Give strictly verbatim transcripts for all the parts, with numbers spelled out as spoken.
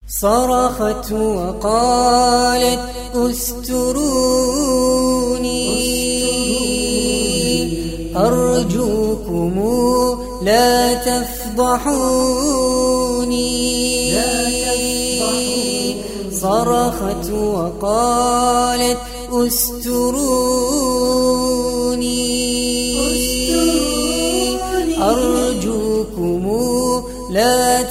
صرخت وقالت استروني أرجوكم لا تفضحوني. صرخت وقالت استروني أرجوكم لا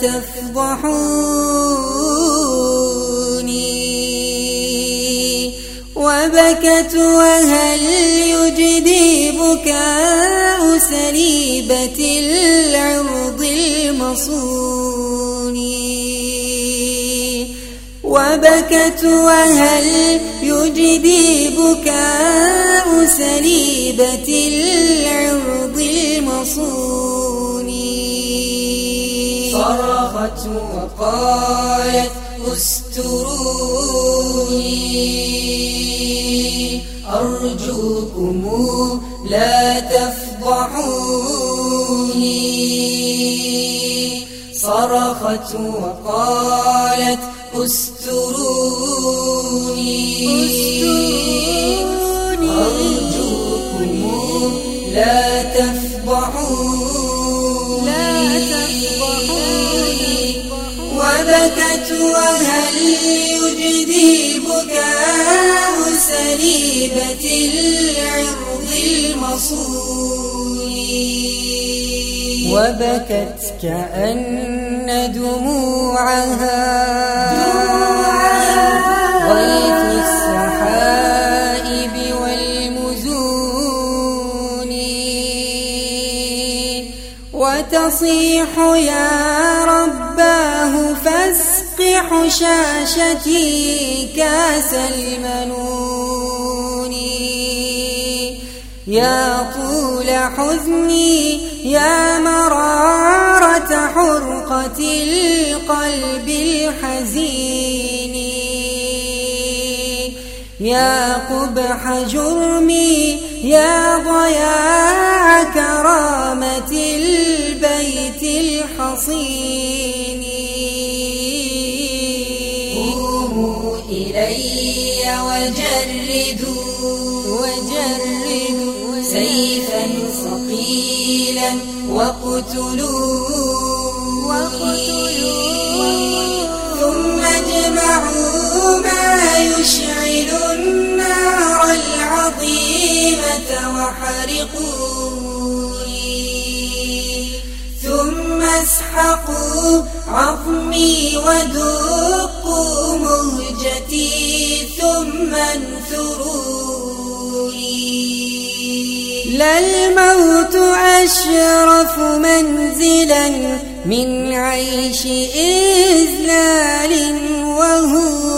تفضحوني. وبكت وهل يجدي بكاء سليبة العرض المصون. وبكت وهل يجدي بكاء سليبة العرض المصون. صرخت وقالت استروني أرجوكم لا تفضحوني. صرخت وقالت استروني أرجوكم لا تفضحوني. وبكت وهل يجدي بكاء سليبة العرض المصون. وبكت كأن دموعها غيث السحائب والمزون. وتصيح يا رباه فاسق حشاشتي كاس المنون. يا طول حزني يا مرارة حرقة القلب الحزين. يا قبح جرمي يا ضياع كرامة البيت الحصين. قوموا إلي وجردوا وجردوا سيفا ثقيلا وقتلوني. ثم اجمعوا ما يشعل النار العظيمة وحرقوني. ثم اسحقوا عظمي ودقوا مهجتي ثم انثروني. للموت أشرف منزلا من عيش إذلال وهو